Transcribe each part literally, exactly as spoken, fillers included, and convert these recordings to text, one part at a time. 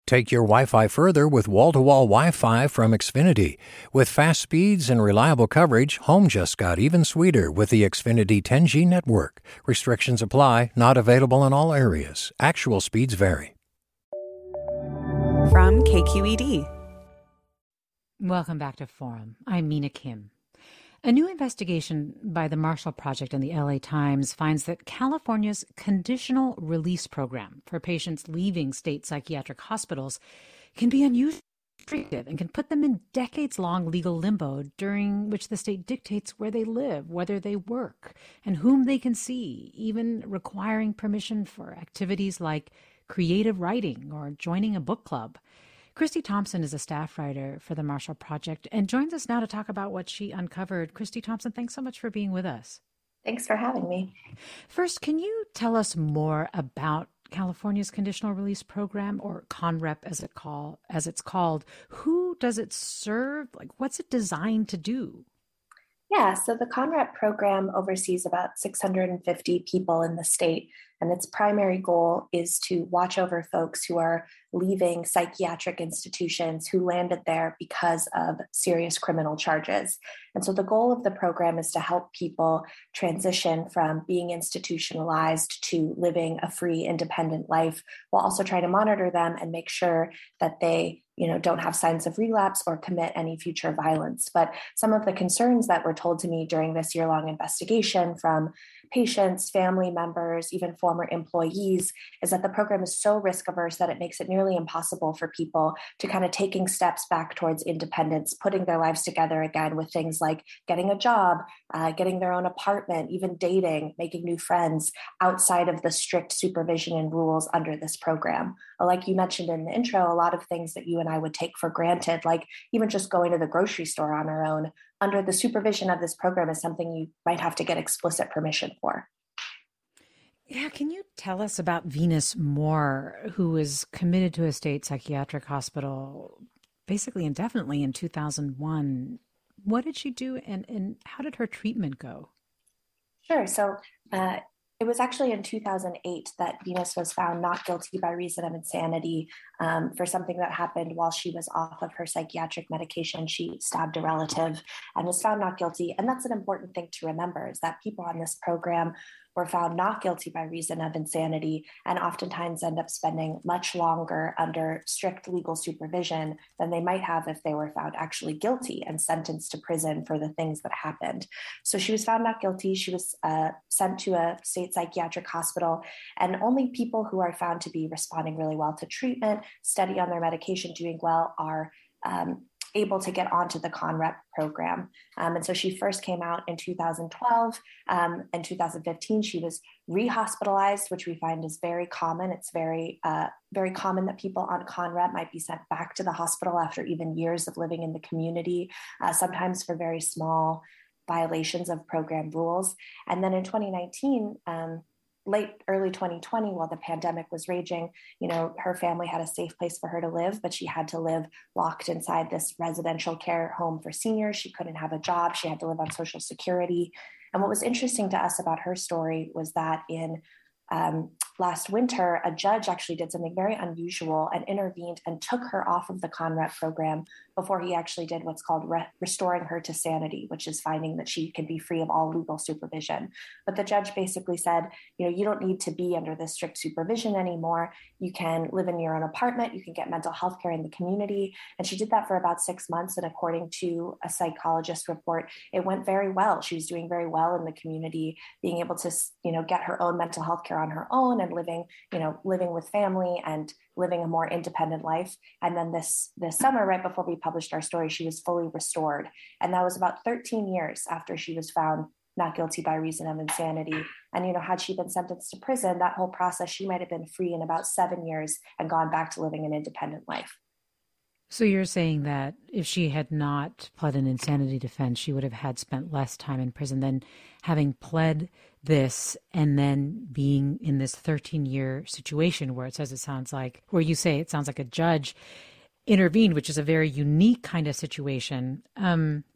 Take your Wi-Fi further with wall-to-wall Wi-Fi from Xfinity. With fast speeds and reliable coverage, home just got even sweeter with the Xfinity ten G network. Restrictions apply, not available in all areas. Actual speeds vary. From K Q E D. Welcome back to Forum. I'm Mina Kim. A new investigation by the Marshall Project and the L A Times finds that California's conditional release program for patients leaving state psychiatric hospitals can be unusually restrictive and can put them in decades-long legal limbo during which the state dictates where they live, whether they work, and whom they can see, even requiring permission for activities like creative writing or joining a book club. Christy Thompson is a staff writer for the Marshall Project and joins us now to talk about what she uncovered. Christy Thompson, thanks so much for being with us. Thanks for having me. First, can you tell us more about California's conditional release program, or CONREP as it call as it's called? Who does it serve? Like, what's it designed to do? Yeah, so the CONREP program oversees about six hundred fifty people in the state, and its primary goal is to watch over folks who are leaving psychiatric institutions who landed there because of serious criminal charges. And so the goal of the program is to help people transition from being institutionalized to living a free, independent life, while also trying to monitor them and make sure that they you know, don't have signs of relapse or commit any future violence. But some of the concerns that were told to me during this year-long investigation from patients, family members, even former employees, is that the program is so risk averse that it makes it nearly impossible for people to kind of taking steps back towards independence, putting their lives together again with things like getting a job, uh, getting their own apartment, even dating, making new friends outside of the strict supervision and rules under this program. Like you mentioned in the intro, a lot of things that you and I would take for granted, like even just going to the grocery store on our own, under the supervision of this program is something you might have to get explicit permission for. Yeah, can you tell us about Venus Moore, who is committed to a state psychiatric hospital basically indefinitely in two thousand one? What did she do, and, and how did her treatment go? Sure. So uh, it was actually in two thousand eight that Venus was found not guilty by reason of insanity um, for something that happened while she was off of her psychiatric medication. She stabbed a relative and was found not guilty. And that's an important thing to remember, is that people on this program were found not guilty by reason of insanity and oftentimes end up spending much longer under strict legal supervision than they might have if they were found actually guilty and sentenced to prison for the things that happened. So she was found not guilty. She was uh, sent to a state psychiatric hospital, and only people who are found to be responding really well to treatment, steady on their medication, doing well, are um, able to get onto the CONREP program. Um, and so she first came out in two thousand twelve. Um, in two thousand fifteen, she was rehospitalized, which we find is very common. It's very, uh, very common that people on CONREP might be sent back to the hospital after even years of living in the community, uh, sometimes for very small violations of program rules. And then in twenty nineteen, um, late early twenty twenty, while the pandemic was raging, you know, her family had a safe place for her to live, but she had to live locked inside this residential care home for seniors. She couldn't have a job. She had to live on Social Security. And what was interesting to us about her story was that in um, last winter, a judge actually did something very unusual and intervened and took her off of the CONREP program before he actually did what's called re- restoring her to sanity, which is finding that she can be free of all legal supervision. But the judge basically said, you know, you don't need to be under this strict supervision anymore. You can live in your own apartment. You can get mental health care in the community. And she did that for about six months. And according to a psychologist report, it went very well. She was doing very well in the community, being able to, you know, get her own mental health care on her own and living, you know, living with family and living a more independent life. And then this, this summer, right before we published our story, she was fully restored. And that was about thirteen years after she was found not guilty by reason of insanity. And, you know, had she been sentenced to prison, that whole process, she might have been free in about seven years and gone back to living an independent life. So you're saying that if she had not pled an insanity defense, she would have had spent less time in prison than having pled this and then being in this thirteen-year situation where it says it sounds like, where you say it sounds like a judge intervened, which is a very unique kind of situation. Um,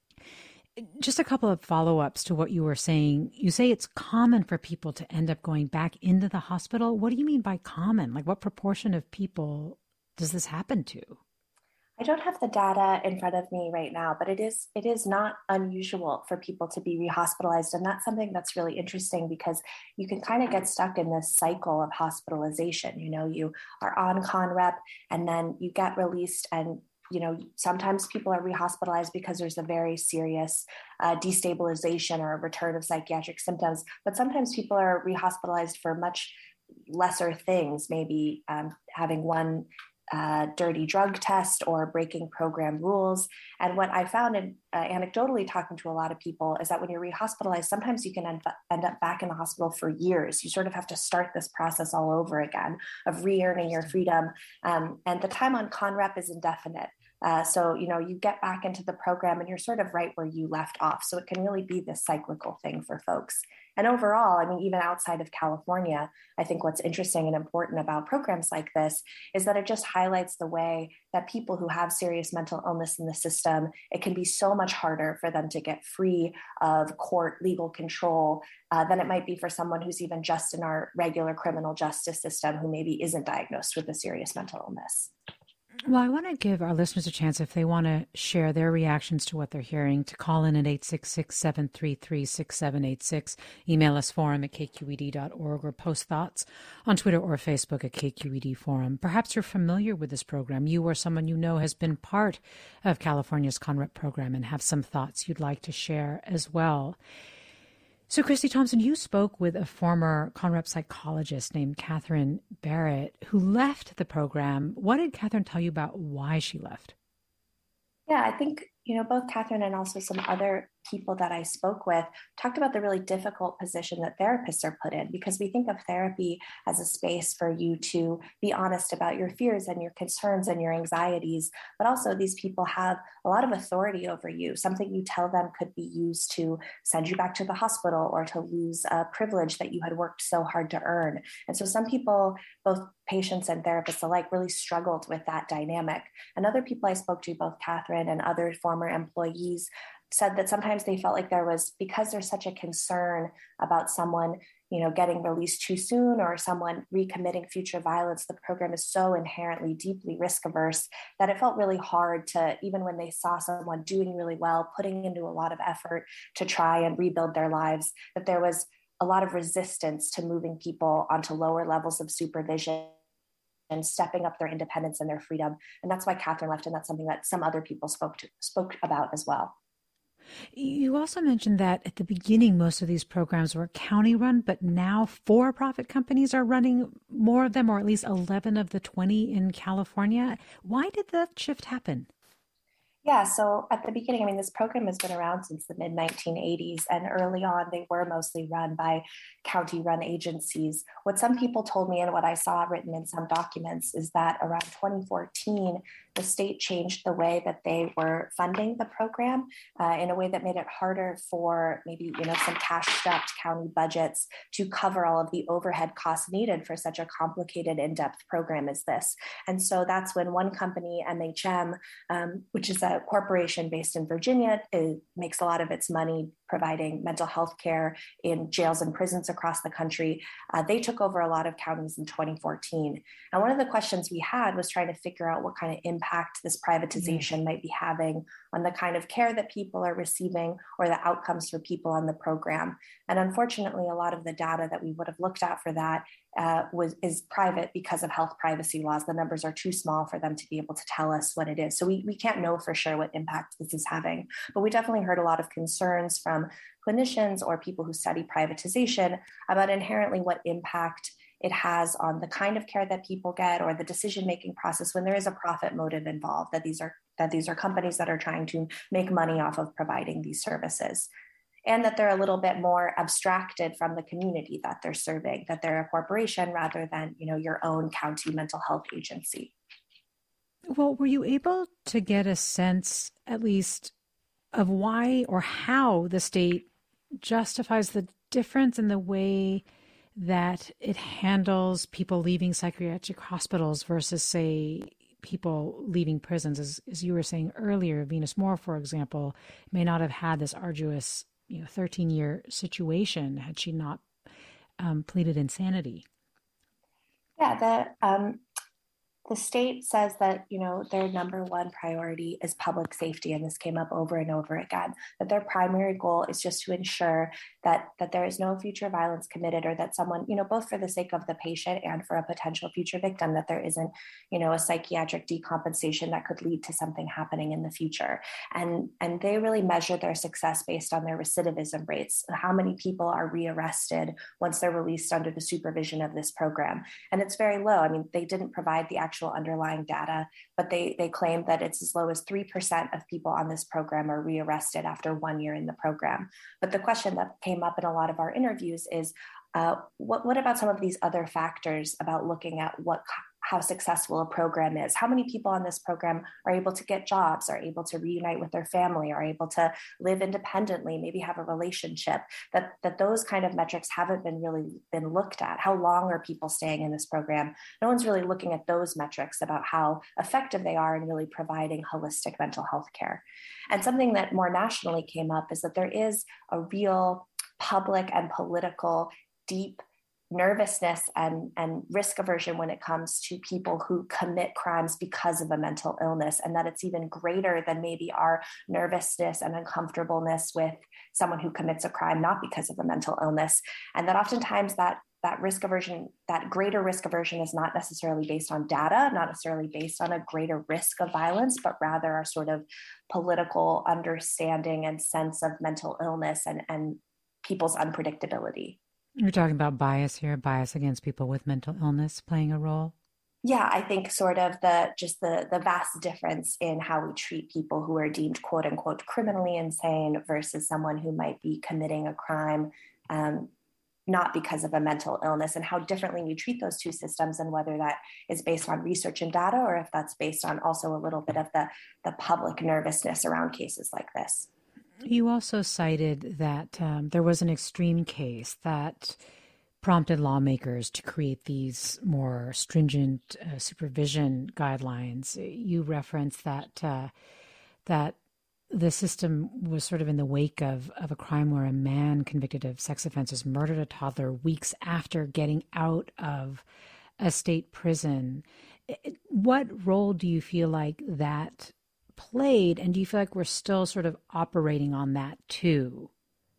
just a couple of follow-ups to what you were saying. You say it's common for people to end up going back into the hospital. What do you mean by common? Like, what proportion of people does this happen to? I don't have the data in front of me right now, but it is it is not unusual for people to be rehospitalized. And that's something that's really interesting because you can kind of get stuck in this cycle of hospitalization. You know, you are on ConRep and then you get released, and you know, sometimes people are rehospitalized because there's a very serious uh, destabilization or a return of psychiatric symptoms. But sometimes people are rehospitalized for much lesser things, maybe um, having one Uh, dirty drug test or breaking program rules. And what I found in uh, anecdotally talking to a lot of people is that when you're rehospitalized, sometimes you can end, end up back in the hospital for years. You sort of have to start this process all over again of re-earning your freedom. Um, and the time on ConRep is indefinite. Uh, so, you know, you get back into the program and you're sort of right where you left off. So it can really be this cyclical thing for folks. And overall, I mean, even outside of California, I think what's interesting and important about programs like this is that it just highlights the way that people who have serious mental illness in the system, it can be so much harder for them to get free of court legal control uh, than it might be for someone who's even just in our regular criminal justice system who maybe isn't diagnosed with a serious mental illness. Well, I want to give our listeners a chance, if they want to share their reactions to what they're hearing, to call in at eight six six, seven three three, six seven eight six, email us forum at k q e d dot org, or post thoughts on Twitter or Facebook at K Q E D Forum. Perhaps you're familiar with this program. You or someone you know has been part of California's ConRep program and have some thoughts you'd like to share as well. So, Christy Thompson, you spoke with a former ConRep psychologist named Catherine Barrett who left the program. What did Catherine tell you about why she left? Yeah, I think, you know, both Catherine and also some other people that I spoke with talked about the really difficult position that therapists are put in, because we think of therapy as a space for you to be honest about your fears and your concerns and your anxieties. But also these people have a lot of authority over you. Something you tell them could be used to send you back to the hospital or to lose a privilege that you had worked so hard to earn. And so some people, both patients and therapists alike, really struggled with that dynamic. And other people I spoke to, both Catherine and other former employees, said that sometimes they felt like there was, because there's such a concern about someone, you know, getting released too soon or someone recommitting future violence, the program is so inherently deeply risk averse that it felt really hard to, even when they saw someone doing really well, putting into a lot of effort to try and rebuild their lives, that there was a lot of resistance to moving people onto lower levels of supervision and stepping up their independence and their freedom. And that's why Catherine left. And that's something that some other people spoke to, spoke about as well. You also mentioned that at the beginning, most of these programs were county run, but now for-profit companies are running more of them, or at least eleven of the twenty in California. Why did that shift happen? Yeah, so at the beginning, I mean, this program has been around since the mid nineteen eighties, and early on, they were mostly run by county-run agencies. What some people told me and what I saw written in some documents is that around twenty fourteen, the state changed the way that they were funding the program uh, in a way that made it harder for maybe, you know, some cash-strapped county budgets to cover all of the overhead costs needed for such a complicated, in-depth program as this. And so that's when one company, M H M, um, which is a corporation based in Virginia, it makes a lot of its money providing mental health care in jails and prisons across the country. Uh, they took over a lot of counties in twenty fourteen. And one of the questions we had was trying to figure out what kind of impact this privatization yes. might be having on the kind of care that people are receiving or the outcomes for people on the program. And unfortunately, a lot of the data that we would have looked at for that uh, was is private because of health privacy laws. The numbers are too small for them to be able to tell us what it is. So we, we can't know for sure what impact this is having. But we definitely heard a lot of concerns from clinicians or people who study privatization about inherently what impact it has on the kind of care that people get or the decision-making process when there is a profit motive involved, that these are that these are companies that are trying to make money off of providing these services, and that they're a little bit more abstracted from the community that they're serving, that they're a corporation rather than, you know, your own county mental health agency. Well, were you able to get a sense, at least, of why or how the state justifies the difference in the way that it handles people leaving psychiatric hospitals versus, say, people leaving prisons? As, as you were saying earlier, Venus Moore, for example, may not have had this arduous, you know, thirteen-year situation had she not um, pleaded insanity. Yeah, the um, The state says that, you know, their number one priority is public safety, and this came up over and over again, that their primary goal is just to ensure that, that there is no future violence committed, or that someone, you know, both for the sake of the patient and for a potential future victim, that there isn't, you know, a psychiatric decompensation that could lead to something happening in the future. And, and they really measure their success based on their recidivism rates. How many people are rearrested once they're released under the supervision of this program? And it's very low. I mean, they didn't provide the actual underlying data, but they, they claim that it's as low as three percent of people on this program are rearrested after one year in the program. But the question that came up in a lot of our interviews is, uh, what, what about some of these other factors about looking at what how successful a program is? How many people on this program are able to get jobs, are able to reunite with their family, are able to live independently, maybe have a relationship? That, that those kind of metrics haven't been really been looked at. How long are people staying in this program? No one's really looking at those metrics about how effective they are in really providing holistic mental health care. And something that more nationally came up is that there is a real public and political deep nervousness and, and risk aversion when it comes to people who commit crimes because of a mental illness, and that it's even greater than maybe our nervousness and uncomfortableness with someone who commits a crime not because of a mental illness. And that oftentimes that that risk aversion, that greater risk aversion is not necessarily based on data, not necessarily based on a greater risk of violence, but rather a sort of political understanding and sense of mental illness and, and people's unpredictability. You're talking about bias here, bias against people with mental illness playing a role? Yeah, I think sort of the just the the vast difference in how we treat people who are deemed quote unquote criminally insane versus someone who might be committing a crime um, not because of a mental illness, and how differently we treat those two systems, and whether that is based on research and data or if that's based on also a little bit of the the public nervousness around cases like this. You also cited that um, there was an extreme case that prompted lawmakers to create these more stringent uh, supervision guidelines. You referenced that uh, that the system was sort of in the wake of, of a crime where a man convicted of sex offenses murdered a toddler weeks after getting out of a state prison. What role do you feel like that played, and do you feel like we're still sort of operating on that too?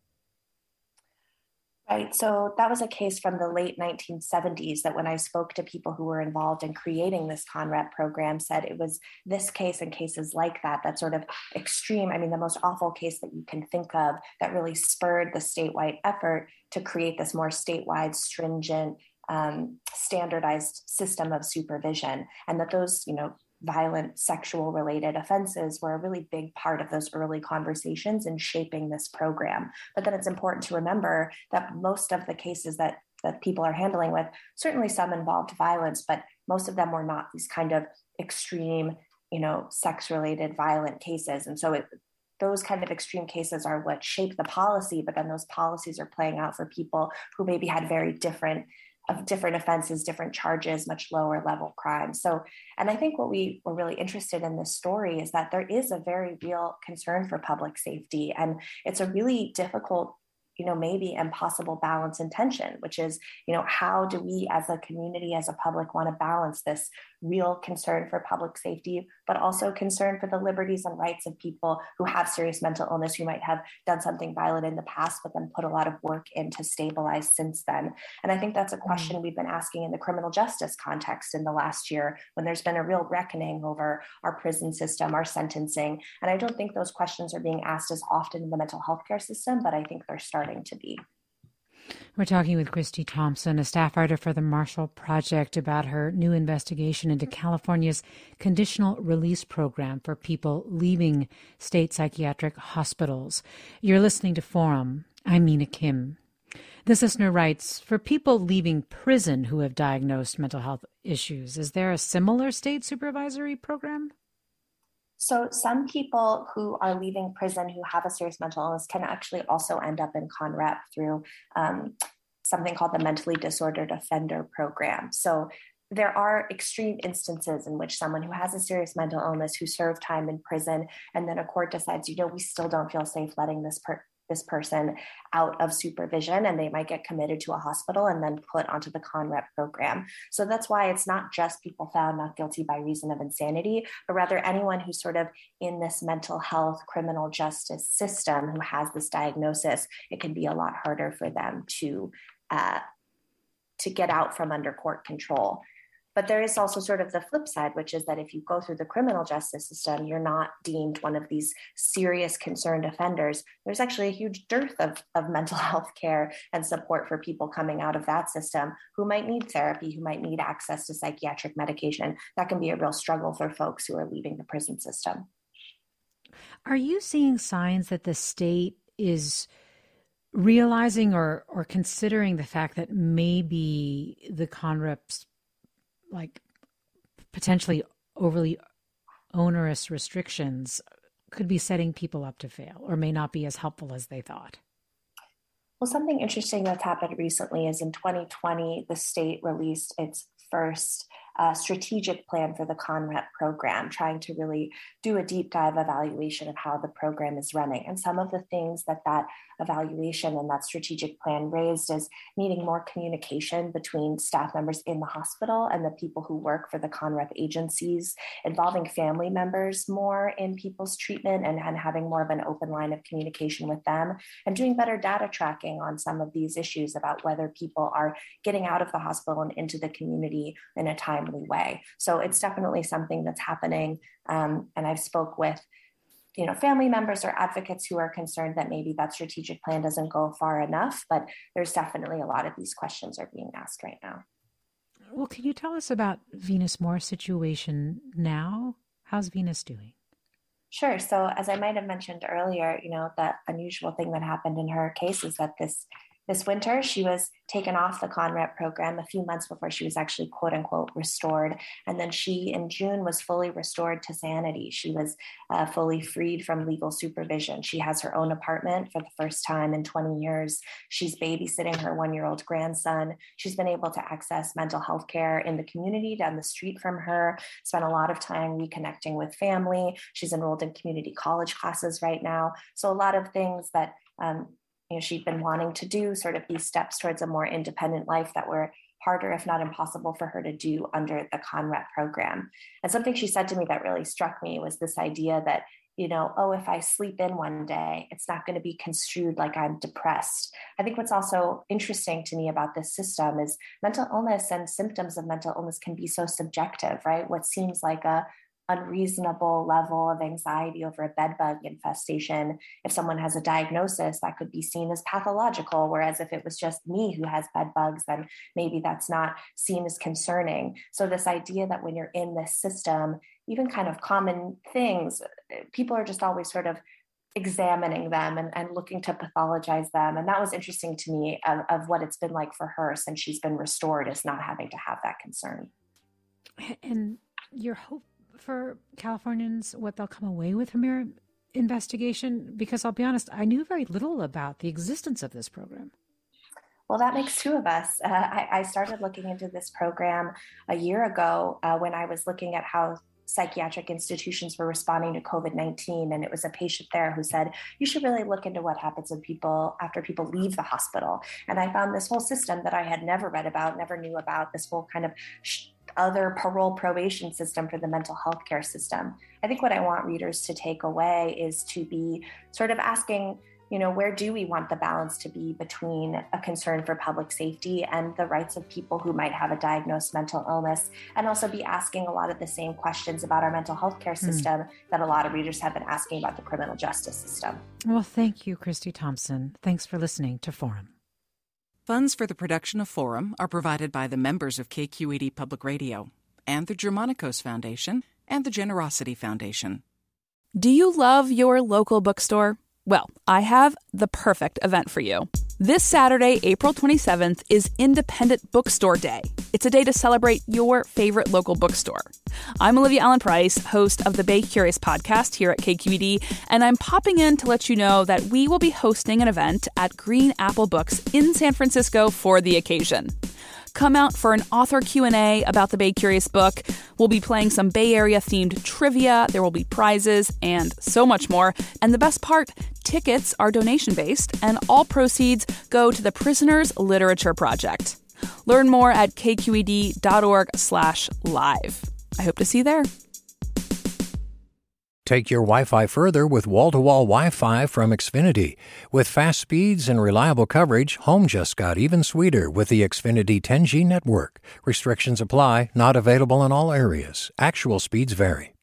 Right. So that was a case from the late nineteen seventies that when I spoke to people who were involved in creating this CONREP program said it was this case and cases like that, that sort of extreme, I mean, the most awful case that you can think of that really spurred the statewide effort to create this more statewide stringent um, standardized system of supervision. And that those, you know, violent sexual related offenses were a really big part of those early conversations in shaping this program. But then it's important to remember that most of the cases that, that people are handling with, certainly some involved violence, but most of them were not these kind of extreme, you know, sex related violent cases. And so it, those kind of extreme cases are what shape the policy, but then those policies are playing out for people who maybe had very different of different offenses, different charges, much lower level crimes. So, and I think what we were really interested in this story is that there is a very real concern for public safety. And it's a really difficult, you know, maybe impossible balance and tension, which is, you know, how do we as a community, as a public want to balance this real concern for public safety, but also concern for the liberties and rights of people who have serious mental illness, who might have done something violent in the past, but then put a lot of work in to stabilize since then. And I think that's a question mm-hmm. we've been asking in the criminal justice context in the last year, when there's been a real reckoning over our prison system, our sentencing. And I don't think those questions are being asked as often in the mental health care system, but I think they're starting to be. We're talking with Christy Thompson, a staff writer for the Marshall Project, about her new investigation into California's conditional release program for people leaving state psychiatric hospitals. You're listening to Forum. I'm Mina Kim. This listener writes, for people leaving prison who have diagnosed mental health issues, is there a similar state supervisory program? So some people who are leaving prison who have a serious mental illness can actually also end up in CONREP through um, something called the Mentally Disordered Offender Program. So there are extreme instances in which someone who has a serious mental illness, who served time in prison, and then a court decides, you know, we still don't feel safe letting this per- this person out of supervision, and they might get committed to a hospital and then put onto the ConRep program. So that's why it's not just people found not guilty by reason of insanity, but rather anyone who's sort of in this mental health criminal justice system who has this diagnosis. It can be a lot harder for them to uh, to get out from under court control. But there is also sort of the flip side, which is that if you go through the criminal justice system, you're not deemed one of these serious concerned offenders. There's actually a huge dearth of, of mental health care and support for people coming out of that system who might need therapy, who might need access to psychiatric medication. That can be a real struggle for folks who are leaving the prison system. Are you seeing signs that the state is realizing or, or considering the fact that maybe the ConRep's like potentially overly onerous restrictions could be setting people up to fail or may not be as helpful as they thought? Well, something interesting that's happened recently is in twenty twenty, the state released its first uh, strategic plan for the ConRep program, trying to really do a deep dive evaluation of how the program is running. And some of the things that that evaluation and that strategic plan raised is needing more communication between staff members in the hospital and the people who work for the ConRep agencies, involving family members more in people's treatment and, and having more of an open line of communication with them, and doing better data tracking on some of these issues about whether people are getting out of the hospital and into the community in a timely way. So it's definitely something that's happening. Um, and I've spoke with you know, family members or advocates who are concerned that maybe that strategic plan doesn't go far enough, but there's definitely a lot of these questions are being asked right now. Well, can you tell us about Venus Moore's situation now? How's Venus doing? Sure. So as I might have mentioned earlier, you know, the unusual thing that happened in her case is that this This winter, she was taken off the ConRep program a few months before she was actually, quote unquote, restored. And then she, in June, was fully restored to sanity. She was uh, fully freed from legal supervision. She has her own apartment for the first time in twenty years. She's babysitting her one-year-old grandson. She's been able to access mental health care in the community down the street from her, spent a lot of time reconnecting with family. She's enrolled in community college classes right now. So a lot of things that um, you know, she'd been wanting to do, sort of these steps towards a more independent life that were harder, if not impossible, for her to do under the ConRep program. And something she said to me that really struck me was this idea that, you know, oh, if I sleep in one day, it's not going to be construed like I'm depressed. I think what's also interesting to me about this system is mental illness and symptoms of mental illness can be so subjective, right? What seems like a unreasonable level of anxiety over a bedbug infestation, if someone has a diagnosis, that could be seen as pathological, whereas if it was just me who has bedbugs, then maybe that's not seen as concerning. So this idea that when you're in this system, even kind of common things, people are just always sort of examining them and, and looking to pathologize them. And that was interesting to me of, of what it's been like for her since she's been restored, is not having to have that concern. And your hope for Californians, what they'll come away with from your investigation? Because I'll be honest, I knew very little about the existence of this program. Well, that makes two of us. Uh, I, I started looking into this program a year ago uh, when I was looking at how psychiatric institutions were responding to COVID nineteen. And it was a patient there who said, you should really look into what happens when people, after people leave the hospital. And I found this whole system that I had never read about, never knew about, this whole kind of sh- other parole probation system for the mental health care system. I think what I want readers to take away is to be sort of asking, you know, where do we want the balance to be between a concern for public safety and the rights of people who might have a diagnosed mental illness, and also be asking a lot of the same questions about our mental health care system mm. that a lot of readers have been asking about the criminal justice system. Well, thank you, Christy Thompson. Thanks for listening to Forum. Funds for the production of Forum are provided by the members of K Q E D Public Radio and the Germanicos Foundation and the Generosity Foundation. Do you love your local bookstore? Well, I have the perfect event for you. This Saturday, April twenty-seventh, is Independent Bookstore Day. It's a day to celebrate your favorite local bookstore. I'm Olivia Allen Price, host of the Bay Curious podcast here at K Q E D, and I'm popping in to let you know that we will be hosting an event at Green Apple Books in San Francisco for the occasion. Come out for an author Q and A about the Bay Curious book. We'll be playing some Bay Area-themed trivia. There will be prizes and so much more. And the best part, tickets are donation-based, and all proceeds go to the Prisoners Literature Project. Learn more at kqed.org slash live. I hope to see you there. Take your Wi-Fi further with wall-to-wall Wi-Fi from Xfinity. With fast speeds and reliable coverage, home just got even sweeter with the Xfinity ten G network. Restrictions apply, not available in all areas. Actual speeds vary.